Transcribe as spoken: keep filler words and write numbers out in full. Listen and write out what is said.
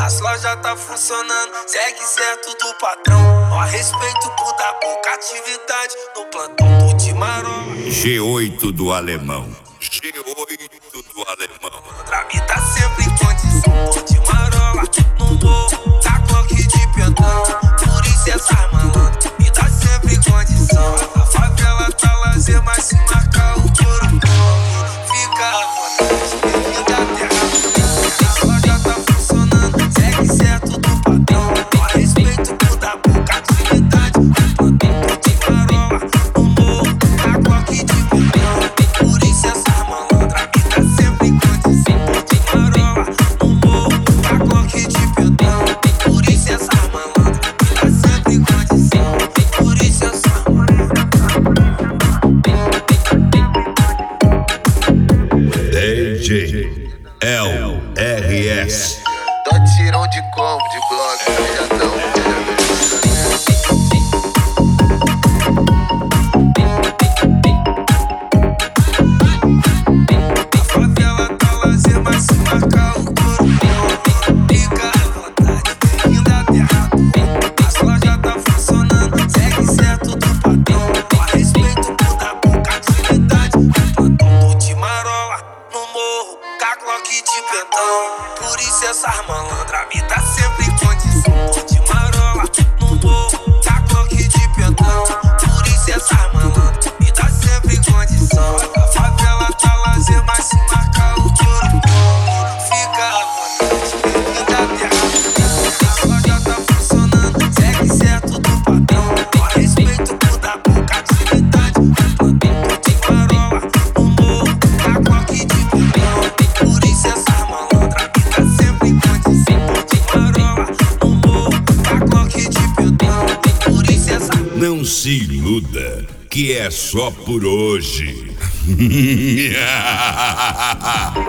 As lojas tá funcionando, segue certo do patrão. Ó, respeito por dar pouca atividade no plantão do Timarola. G oito do alemão. G oito do alemão. Drami tá sempre em condição do Timarola. No morro, tá coque de pentão. Por isso essa malandra me dá sempre em condição. A favela tá lazer, mas se marcar o couro fica à vontade, bem-vindo à terra. A loja tá funcionando, segue certo do padrão. Ó, respeito por dar pouca atividade no plantão do Timarola. No morro, tá coque de pentão. Por isso essa malandra me dá sempre em condição do Timarola. No morro, tá coque de pentão. Por isso essa malandra me dá sempre em condição. Por isso essa D J L R S. Dó tirão de combo, de bloco, viajadão, A favela tá lazer, mas se marcar o couro fica à vontade, bem-vindo à terra do As lojas tá funcionando, segue certo do padrão. Ó, respeito por dar pouca atividade no plantão do Timarola. No morro, cacloque de pentão. Por isso essas malandras me dá sempre em condição do Timarola. No morro, cacloque de pentão. Por isso essas malandras me dá sempre em condição. A favela tá lazer, mas se marcar o couro fica à vontade, bem-vindo à terra. A loja tá funcionando, segue certo do padrão. Ó, respeito por dar pouca atividade no plantão do Timarola. No morro, cacloque de pentão. Por isso essas malandras me dá sempre em condição do Timarola. No morro, cacloque de pentão. Por isso essa Não se iluda, que é só por hoje.